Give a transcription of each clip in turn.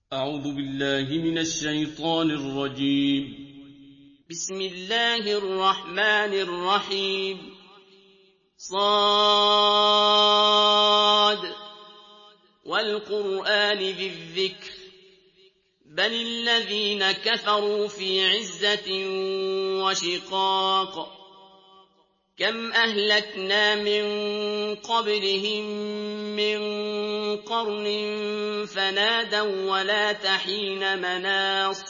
أعوذ بالله من الشيطان الرجيم. بسم الله الرحمن الرحيم. صاد والقرآن ذي الذكر بل الذين كفروا في عزة وشقاق كم أهلكنا من قبلهم من قرن فنادوا ولا تحين مناص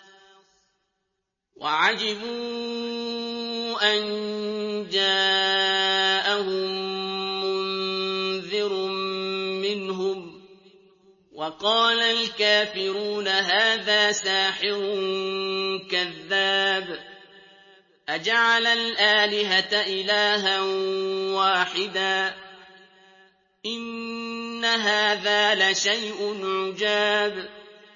وعجبوا أن جاءهم منذر منهم وقال الكافرون هذا ساحر كذاب أجعل الآلهة إلها واحدا إن هذا لشيء عجاب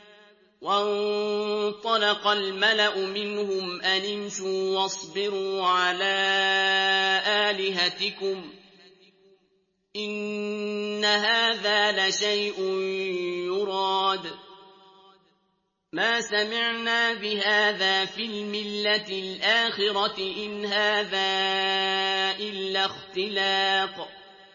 وانطلق الملأ منهم أن امشوا واصبروا على آلهتكم إن هذا لشيء يراد ما سمعنا بهذا في الملة الآخرة إن هذا إلا اختلاق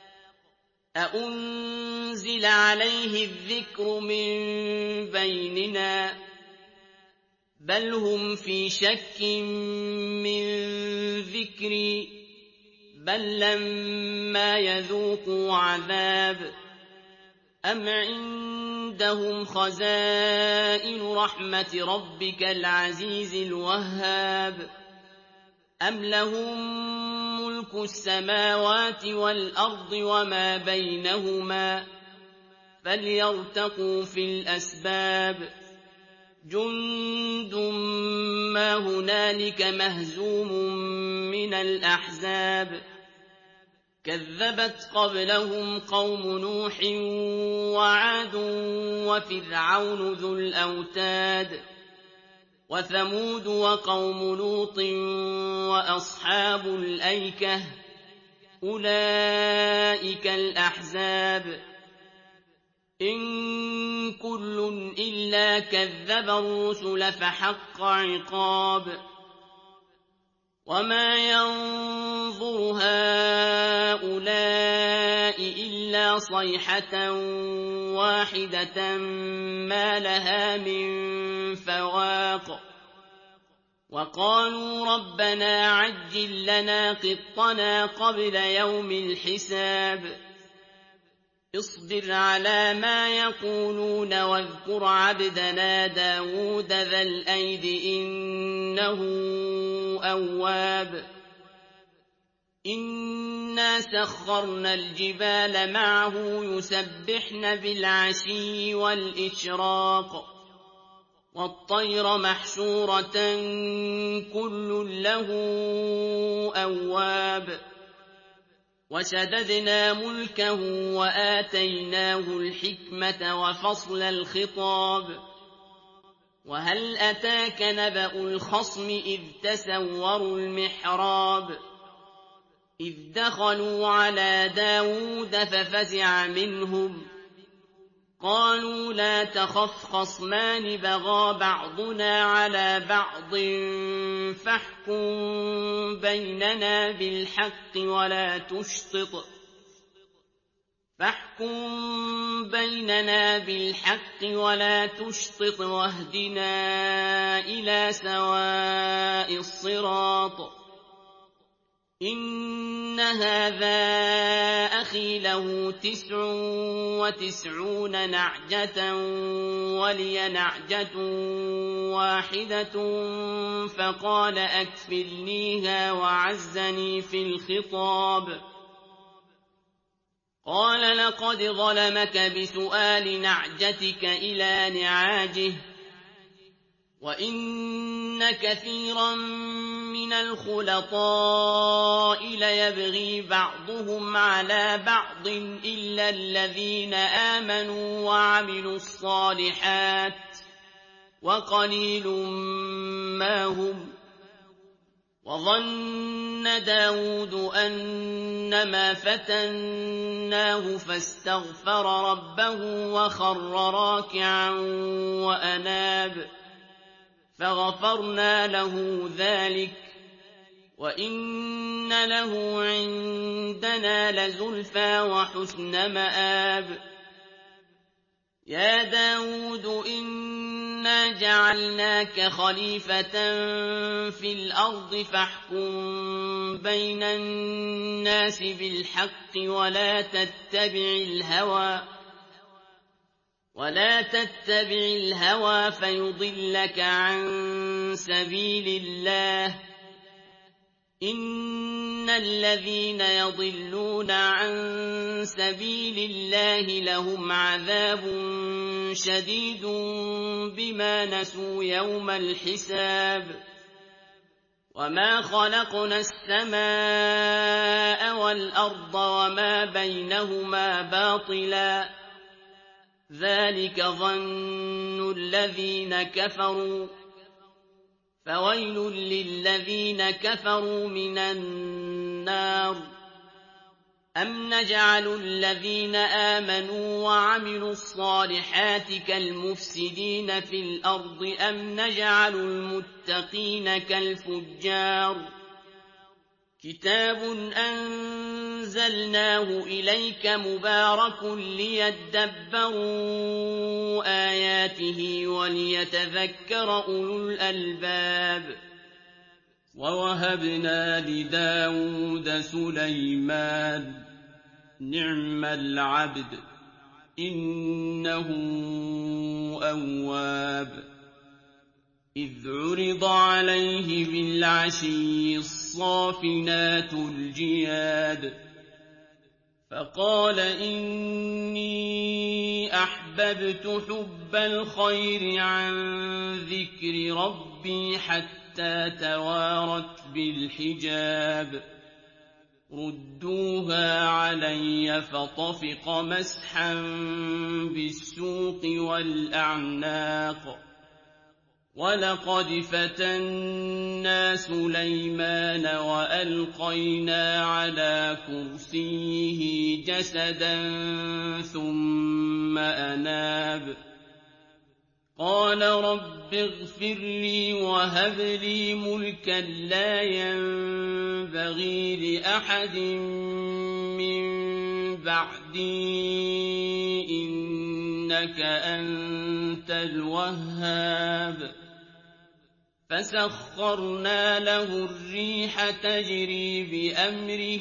أأنزل عليه الذكر من بيننا بل هم في شك من ذكري بل لما يذوقوا عذاب أم عندهم خزائن رحمة ربك العزيز الوهاب أم لهم ملك السماوات والأرض وما بينهما فليرتقوا في الأسباب جند ما هنالك مهزوم من الأحزاب كذبت قبلهم قوم نوح وعاد وفرعون ذو الأوتاد وثمود وقوم لوط وأصحاب الأيكة أولئك الأحزاب إن كل إلا كذب الرسل فحق عقاب وما ينظر هؤلاء إلا صيحة واحدة ما لها من فواق وقالوا ربنا عجل لنا قطنا قبل يوم الحساب اصبر على ما يقولون واذكر عبدنا داود ذا الأيد إنه أواب إنا سخرنا الجبال معه يسبحن بالعشي والإشراق والطير محشورة كل له أواب وشددنا ملكه وآتيناه الحكمة وفصل الخطاب وهل أتاك نبأ الخصم إذ تسوروا المحراب إذ دخلوا على داود ففزع منهم قالوا لا تخف خصمان بغى بعضنا على بعض فاحكم بيننا بالحق ولا تشطط واهدنا إلى سواء الصراط إن هذا أخي له 99 نعجة ولي نعجة واحدة فقال أكفلنيها وعزني في الخطاب قال لقد ظلمك بسؤال نعجتك إلى نعاجه وإن كثيرا من الخلطاء ليبغي بعضهم على بعض إلا الذين آمنوا وعملوا الصالحات وقليل ما هم وظن داود أنما فتناه فاستغفر ربه وخر راكعا وأناب فغفرنا له ذلك وإن له عندنا لزلفى وحسن مآب يا داود إنا جعلناك خليفة في الأرض فاحكم بين الناس بالحق ولا تتبع الهوى فيضلك عن سبيل الله إن الذين يضلون عن سبيل الله لهم عذاب شديد بما نسوا يوم الحساب وما خلقنا السماء والأرض وما بينهما باطلا ذلك ظن الذين كفروا فويل للذين كفروا من النار أم نجعل الذين آمنوا وعملوا الصالحات كالمفسدين في الأرض أم نجعل المتقين كالفجار كتاب أنزلناه إليك مبارك ليدبروا آياته وليتذكر أولو الألباب ووهبنا لداود سليمان نعم العبد إنه أواب إذ عرض عليه بالعشي الصافنات الجياد فقال إني أحببت حب الخير عن ذكر ربي حتى توارت بالحجاب ردوها علي فطفق مسحا بالسوق والأعناق ولقد فتنا سليمان وألقينا على كرسيه جسدا ثم أناب قال رب اغفر لي وهب لي ملكا لا ينبغي لأحد من بعدي إنك أنت الوهاب فسخرنا له الريح تجري بأمره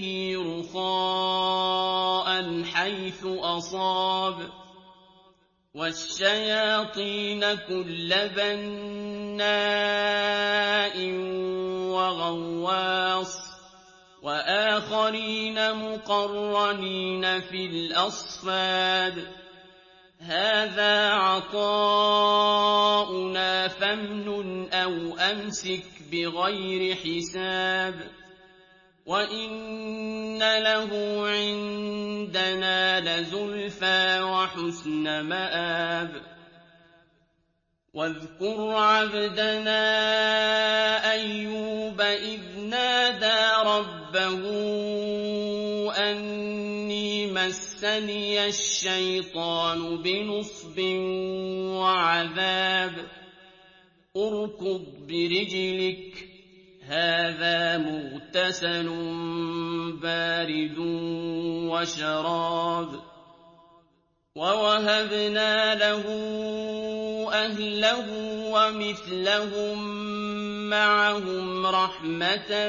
رخاء حيث أصاب والشياطين كل بناء وغواص وآخرين مقرنين في الأصفاد هذا عطاؤنا فامنن أو أمسك بغير حساب وإن له عندنا لزلفى وحسن مآب واذكر عبدنا أيوب إذ نادى ربه أني مسني الشيطان بنصب وعذاب اركض برجلك هذا مغتسل بارد وشراب ووهبنا له أهله ومثلهم معهم رحمة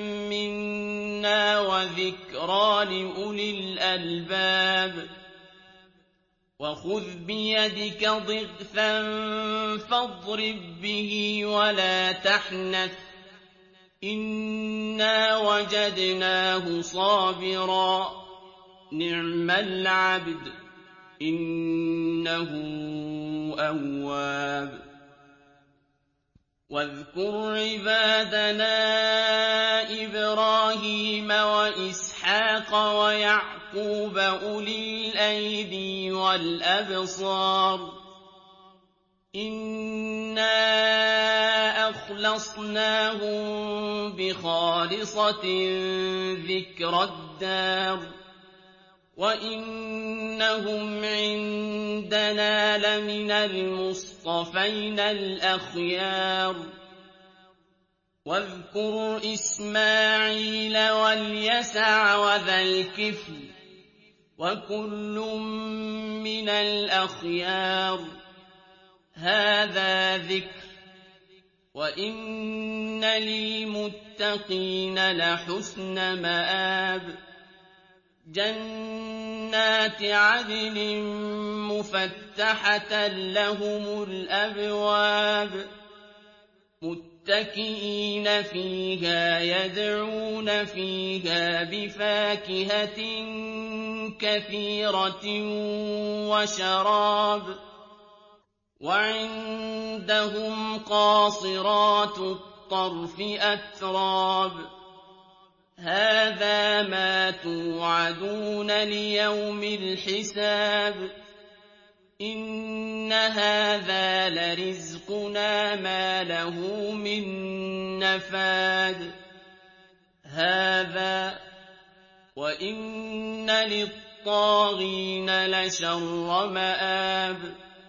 منا وذكرى لأولي الألباب وخذ بيدك ضغثا فاضرب به ولا تحنث إنا وجدناه صابرا نعم العبد إنه أواب واذكر عبادنا إبراهيم وإسحاق ويعقوب أولي الأيدي والأبصار إنا أَخْلَصْنَاهُم بِخَالِصَةٍ ذِكْرَى الدَّارِ وَإِنَّهُمْ عِندَنَا لَمِنَ الْمُصْطَفَيْنَ الْأَخْيَارِ وَاذْكُرْ إِسْمَاعِيلَ وَالْيَسَعَ وَذَا الْكِفْلِ وَكُلٌّ مِّنَ الْأَخْيَارِ هَٰذَا ذِكْرٌ وَإِنَّ لِلْمُتَّقِينَ لَحُسْنَ مَآبٍ جَنَّاتِ عَدْنٍ مُّفَتَّحَةً لَّهُمُ الْأَبْوَابُ مُتَّكِئِينَ فِيهَا يَدْعُونَ فِيهَا بِفَاكِهَةٍ كَثِيرَةٍ وَشَرَابٍ وَعِندَهُمْ قَاصِرَاتُ الطَّرْفِ أَتْرَابٌ هَٰذَا مَا تُوعَدُونَ لِيَوْمِ الْحِسَابِ إِنَّ هَٰذَا لَرِزْقُنَا مَا لَهُ مِن نَّفَادٍ هَٰذَا وَإِنَّ لِلطَّاغِينَ لَشَرَّ مَآبٍ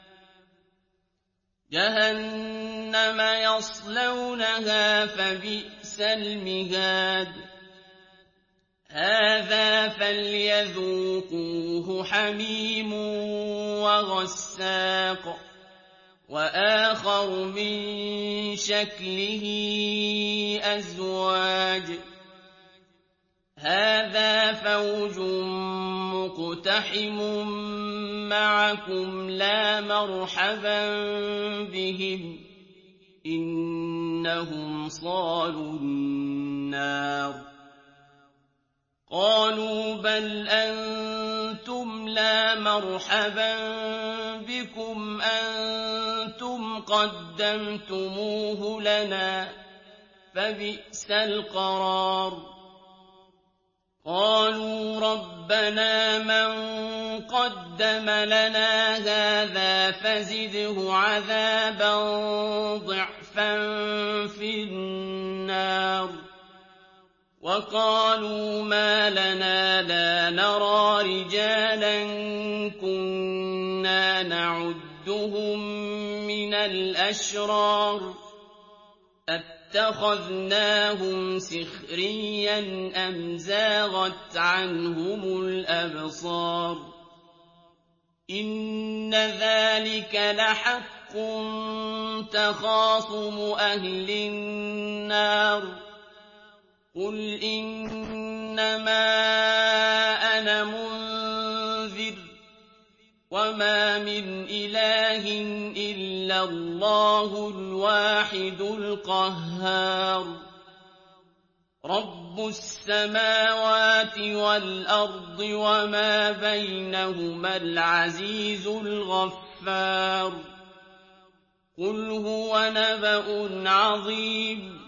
جَهَنَّمَ يَصْلَوْنَهَا فَبِئْسَ الْمِهَادُ هَٰذَا فَلْيَذُوقُوهُ حَمِيمٌ وَغَسَّاقٌ وَآخَرُ مِن شَكْلِهِ أَزْوَاجٌ هَٰذَا فَوْجٌ مُّقْتَحِمٌ مَّعَكُمْ لَا مَرْحَبًا بِهِمْ ۚ إِنَّهُمْ صَالُو النَّارِ قَالُوا بَلْ أَنتُمْ لَا مَرْحَبًا بِكُمْ أَنتُمْ قَدَّمْتُمُوهُ لَنَا فَبِئْسَ الْقَرَارُ قَالُوا رَبَّنَا مَن قَدَّمَ لَنَا هَٰذَا فَزِدْهُ عَذَابًا ضِعْفًا فِي النَّارِ وَقَالُوا مَا لَنَا لَا نَرَىٰ رِجَالًا كُنَّا نَعُدُّهُم مِّنَ الْأَشْرَارِ أَتَّخَذْنَاهُمْ سِخْرِيًّا أَمْ زَاغَتْ عَنْهُمُ الْأَبْصَارُ إِنَّ ذَٰلِكَ لَحَقٌّ تَخَاصُمُ أَهْلِ النَّارِ قُلْ إِنَّمَا أَنَا مُنذِرٌ وَمَا مِنْ إِلَٰهٍ إِلَّا اللَّهُ الْوَاحِدُ الْقَهَّارُ رَبُّ السَّمَاوَاتِ وَالْأَرْضِ وَمَا بَيْنَهُمَا الْعَزِيزُ الْغَفَّارُ قُلْ هُوَ نَبَأٌ عَظِيمٌ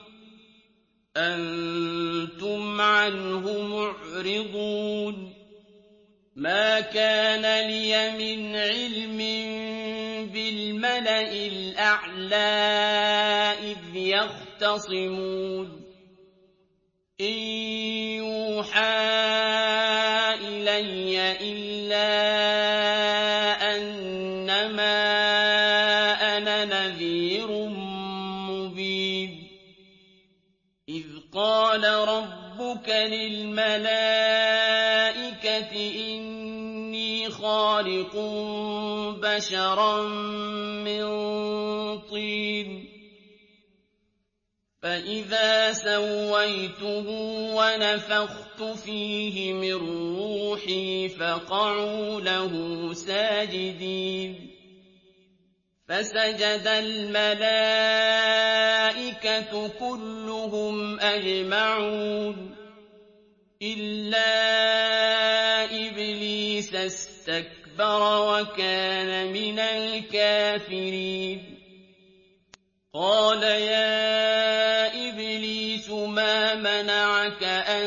أَنتُمْ عَنْهُ مُعْرِضُونَ مَا كَانَ لِيَ مِنْ عِلْمٍ بِالْمَلَإِ الْأَعْلَىٰ إِذْ يَخْتَصِمُونَ إِن يُوحَىٰ إِلَيَّ إِلَّا أَنَّمَا أَنَا نَذِيرٌ مُّبِينٌ إِذْ قَالَ رَبُّكَ لِلْمَلَائِكَةِ إِنِّي خَالِقٌ بَشَرًا مِّن طِينٍ فَإِذَا سَوَّيْتُهُ وَنَفَخْتُ فِيهِ مِن رُّوحِي فَقَعُوا لَهُ سَاجِدِينَ فَسَجَدَ الْمَلَائِكَةُ كُلُّهُمْ أَجْمَعُونَ إِلَّا إِبْلِيسَ اسْتَكْبَرَ وَكَانَ مِنَ الْكَافِرِينَ قَالَ يَا إِبْلِيسُ مَا مَنَعَكَ أَن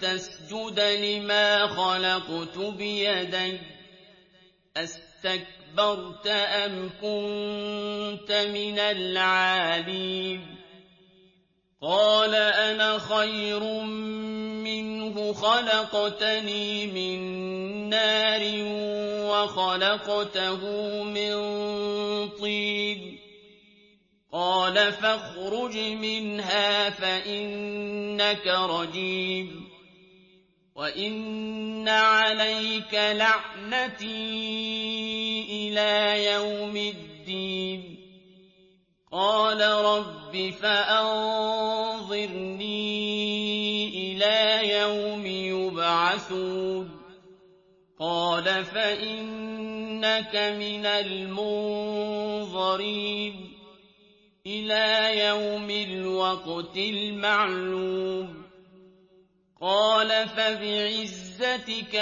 تَسْجُدَ لِمَا خَلَقْتُ بِيَدَيَّ أَسْتَكْبَرْتَ اسْتَكْبَرْتَ أَمْ كُنتَ مِنَ الْعَالِينَ قَالَ أَنَا خَيْرٌ مِّنْهُ خَلَقْتَنِي مِن نَّارٍ وَخَلَقْتَهُ مِن طِينٍ قَالَ فَاخْرُجْ مِنْهَا فَإِنَّكَ رَجِيمٌ وَإِنَّ عَلَيْكَ لَعْنَتِي إِلَىٰ يَوْمِ الدِّينِ قَالَ رَبِّ فَأَنظِرْنِي إِلَىٰ يَوْمِ يُبْعَثُونَ قَالَ فَإِنَّكَ مِنَ الْمُنظَرِينَ إِلَىٰ يَوْمِ الْوَقْتِ الْمَعْلُومِ قَالَ فَبِعِزَّتِكَ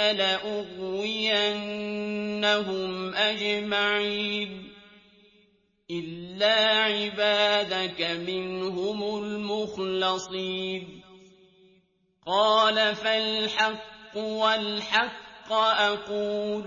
لَأُغْوِيَنَّهُمْ أَجْمَعِينَ إِلَّا عِبَادَكَ مِنْهُمُ الْمُخْلَصِينَ قَالَ فَالْحَقُّ وَالْحَقَّ أَقُولُ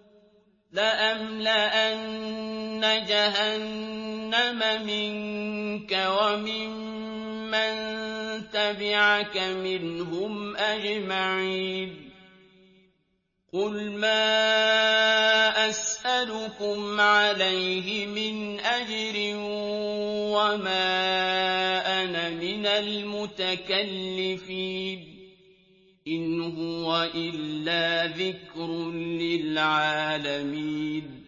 لَأَمْلَأَنَّ جَهَنَّمَ مِنكَ وَمِمَّن تَبِعَكَ مِنْهُمْ أَجْمَعِينَ قُلْ مَا أَسْأَلُكُمْ عَلَيْهِ مِنْ أَجْرٍ وَمَا أَنَا مِنَ الْمُتَكَلِّفِينَ إِنْ هُوَ إِلَّا ذِكْرٌ لِّلْعَالَمِينَ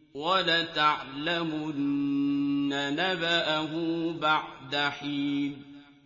وَلَتَعْلَمُنَّ نَبَأَهُ بَعْدَ حِينٍ